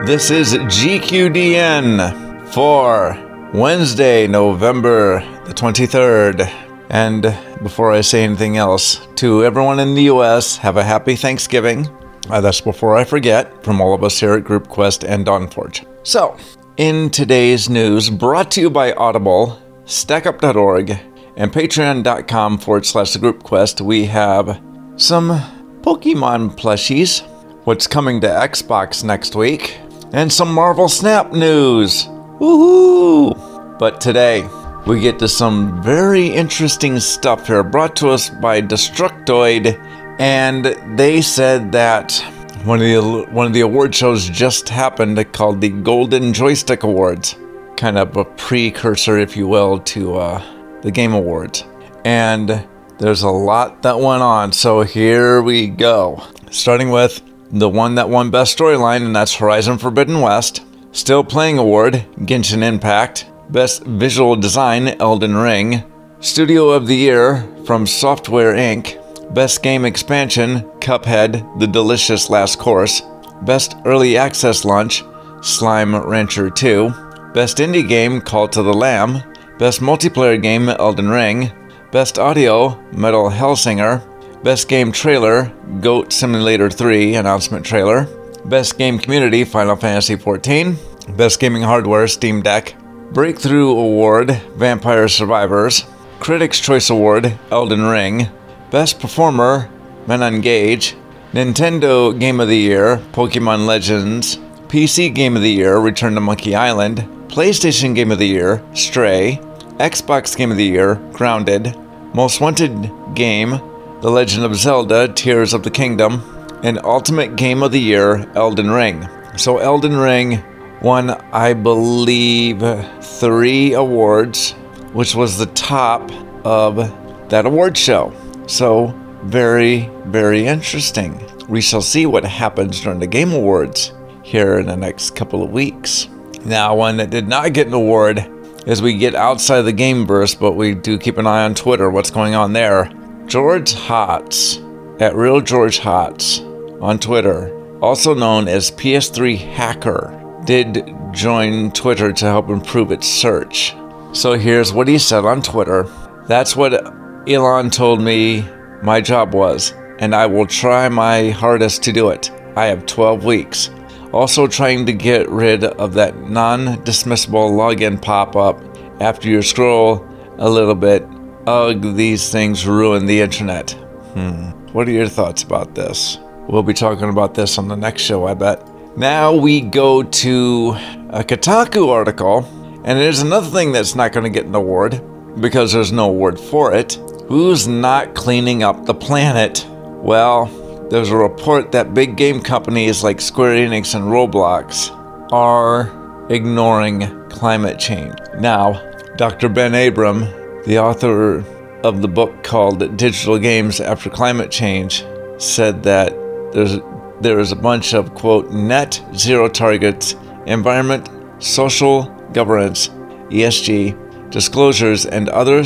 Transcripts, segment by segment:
This is GQDN for Wednesday, November the 23rd. And before I say anything else, to everyone in the U.S., have a happy Thanksgiving. That's before I forget, from all of us here at Group Quest and Dawnforge. So, in today's news, brought to you by Audible, StackUp.org, and Patreon.com/GroupQuest, we have some Pokemon plushies, what's coming to Xbox next week, and some Marvel Snap news. Woohoo! But today, we get to some very interesting stuff here, brought to us by Destructoid, and they said that one of the award shows just happened called the Golden Joystick Awards, kind of a precursor, if you will, to the Game Awards. And there's a lot that went on, so here we go. Starting with the one that won Best Storyline, and that's Horizon Forbidden West. Still Playing Award, Genshin Impact. Best Visual Design, Elden Ring. Studio of the Year from Software Inc. Best Game Expansion, Cuphead, The Delicious Last Course. Best Early Access Launch, Slime Rancher 2. Best Indie Game, Call to the Lamb. Best Multiplayer Game, Elden Ring. Best Audio, Metal Hellsinger. Best Game Trailer, Goat Simulator 3 Announcement Trailer. Best Game Community, Final Fantasy XIV. Best Gaming Hardware, Steam Deck. Breakthrough Award, Vampire Survivors. Critics' Choice Award, Elden Ring. Best Performer, Men Engage. Nintendo Game of the Year, Pokemon Legends. PC Game of the Year, Return to Monkey Island. PlayStation Game of the Year, Stray. Xbox Game of the Year, Grounded. Most Wanted Game, The Legend of Zelda, Tears of the Kingdom. And Ultimate Game of the Year, Elden Ring. So Elden Ring won, I believe, 3 awards, which was the top of that award show. So very, very interesting. We shall see what happens during the Game Awards here in the next couple of weeks. Now, one that did not get an award as we get outside the gameverse, but we do keep an eye on Twitter, what's going on there. George Hotz, at Real George Hotz on Twitter, also known as PS3 Hacker, did join Twitter to help improve its search. So here's what he said on Twitter. That's what Elon told me my job was, and I will try my hardest to do it. I have 12 weeks. Also trying to get rid of that non-dismissible login pop-up after you scroll a little bit. Ugh, these things ruin the internet. What are your thoughts about this? We'll be talking about this on the next show, I bet. Now we go to a Kotaku article, and there's another thing that's not going to get an award because there's no award for it. Who's not cleaning up the planet? Well, there's a report that big game companies like Square Enix and Roblox are ignoring climate change. Now, Dr. Ben Abram, the author of the book called Digital Games After Climate Change, said that there is a bunch of, quote, net zero targets, environment, social governance, ESG, disclosures, and other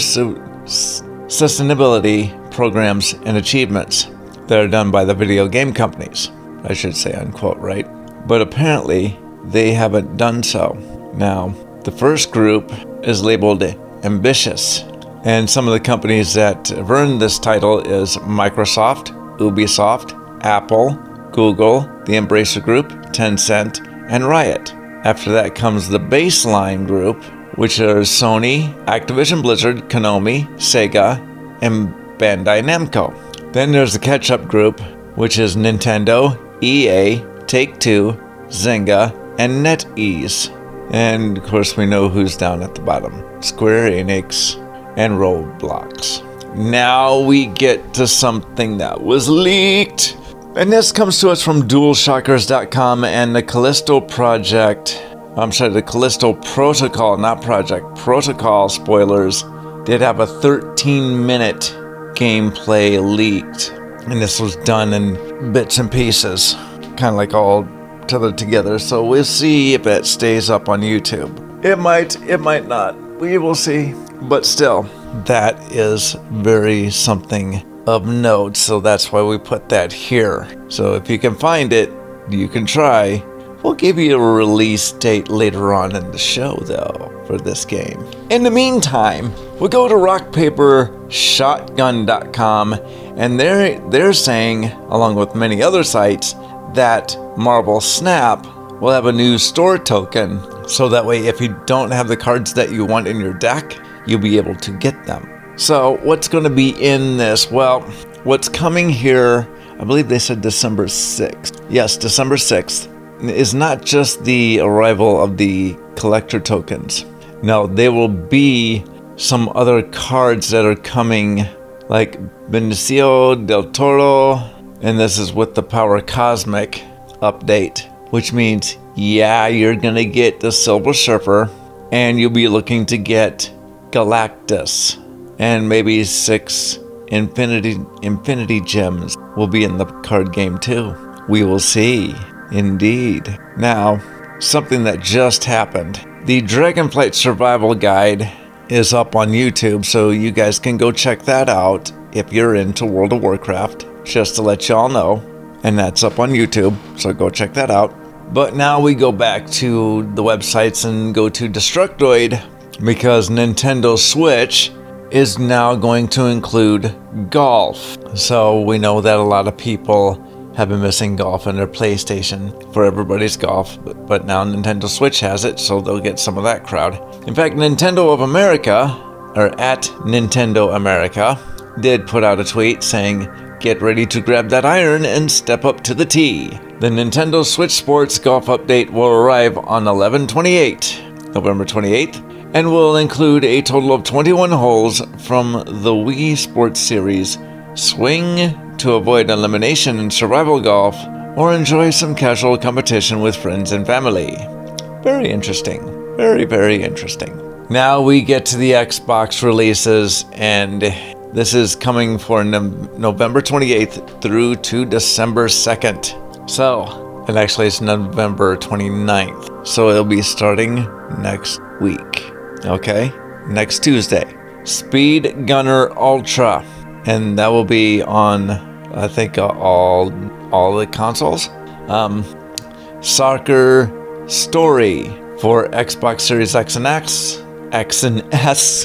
sustainability programs and achievements that are done by the video game companies. I should say, unquote, right? But apparently, they haven't done so. Now, the first group is labeled ambitious, and some of the companies that have earned this title is Microsoft, Ubisoft, Apple, Google, the Embracer Group, Tencent, and Riot. After that comes the baseline group, which are Sony, Activision Blizzard, Konami, Sega, and Bandai Namco. Then there's the catch-up group, which is Nintendo, EA, Take-Two, Zynga, and NetEase. And of course we know who's down at the bottom, Square Enix and Roblox. Now we get to something that was leaked. And this comes to us from DualShockers.com and the Callisto Project. The Callisto Protocol, not Project, Protocol spoilers did have a 13-minute gameplay leaked. And this was done in bits and pieces, kind of like all tethered together. So we'll see if it stays up on YouTube. It might not. We will see. But still, that is very something of note, so that's why we put that here. So if you can find it, you can try We'll give you a release date later on in the show, though, for this game. In the meantime, we'll go to rockpapershotgun.com, and they're saying, along with many other sites, that Marvel Snap will have a new store token, so that way if you don't have the cards that you want in your deck, you'll be able to get them. So what's going to be in this? Well, what's coming here, I believe they said December 6th. Yes, December 6th. Is not just the arrival of the collector tokens. No, there will be some other cards that are coming, like Benicio del Toro, and this is with the Power Cosmic update, which means, yeah, you're gonna get the Silver Surfer, and you'll be looking to get Galactus, and maybe 6 Infinity Gems will be in the card game too. We will see. Indeed. Now, something that just happened. The Dragonflight Survival Guide is up on YouTube, so you guys can go check that out if you're into World of Warcraft, just to let y'all know. And that's up on YouTube, so go check that out. But now we go back to the websites and go to Destructoid, because Nintendo Switch is now going to include golf. So we know that a lot of people have been missing golf in their PlayStation for everybody's golf, but now Nintendo Switch has it, so they'll get some of that crowd. In fact, Nintendo of America, or at Nintendo America, did put out a tweet saying, "Get ready to grab that iron and step up to the tee." The Nintendo Switch Sports Golf Update will arrive on November 28th, and will include a total of 21 holes from the Wii Sports Series. Swing to avoid elimination in survival golf, or enjoy some casual competition with friends and family. Very interesting. Very, very interesting. Now we get to the Xbox releases, and this is coming for November 28th through to December 2nd. So, and actually it's November 29th. So it'll be starting next week. Okay? Next Tuesday. Speed Gunner Ultra. And that will be on, I think, all the consoles. Soccer Story for Xbox Series X and S.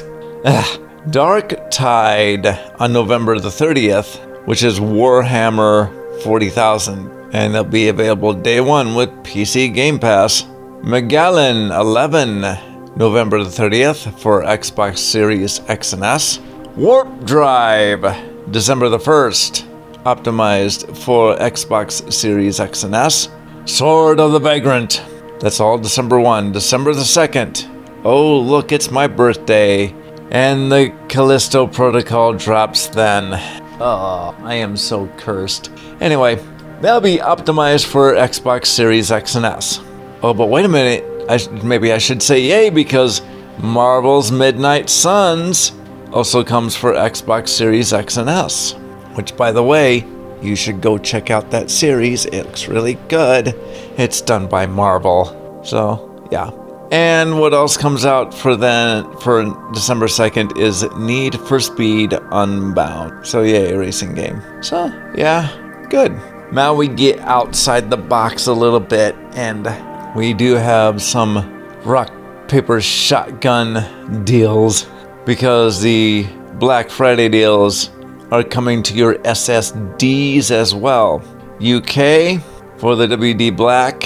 Dark Tide on November the 30th, which is Warhammer 40,000. And it'll be available day one with PC Game Pass. Megalon 11, November the 30th for Xbox Series X and S. Warp Drive, December the 1st, optimized for Xbox Series X and S. Sword of the Vagrant, that's all December 1. December the 2nd, oh look, it's my birthday, and the Callisto Protocol drops then. Oh, I am so cursed. Anyway, that'll be optimized for Xbox Series X and S. Oh, but wait a minute, maybe I should say yay, because Marvel's Midnight Suns also comes for Xbox Series X and S, which, by the way, you should go check out that series. It looks really good. It's done by Marvel. So, yeah. And what else comes out for December 2nd is Need for Speed Unbound. So, yay, a racing game. So, yeah, good. Now we get outside the box a little bit, and we do have some rock, paper, shotgun deals, because the Black Friday deals are coming to your SSDs as well. UK for the WD Black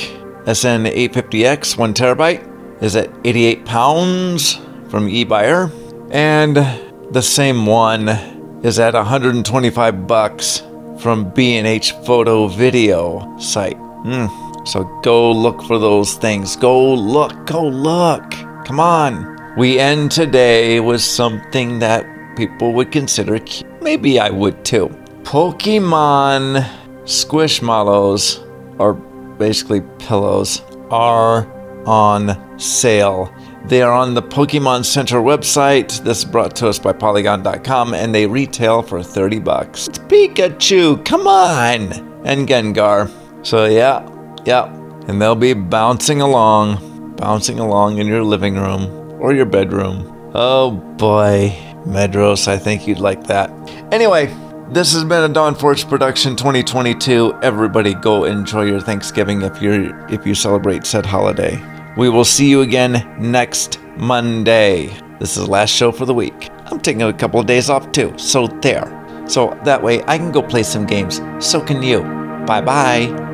SN850X 1TB is at £88 from eBuyer, and the same one is at $125 from B&H Photo Video site. So go look for those things. Go look. Come on. We end today with something that people would consider cute. Maybe I would too. Pokemon Squishmallows, or basically pillows, are on sale. They are on the Pokemon Center website. This is brought to us by Polygon.com, and they retail for $30. It's Pikachu, come on! And Gengar. So yeah. And they'll be bouncing along in your living room or your bedroom. Oh boy, Medros, I think you'd like that. Anyway, This has been a Dawn Forge production 2022. Everybody go enjoy your Thanksgiving if you celebrate said holiday. We will see you again next Monday. This is the last show for the week. I'm taking a couple of days off too, so there. So that way I can go play some games. So can you. Bye-bye.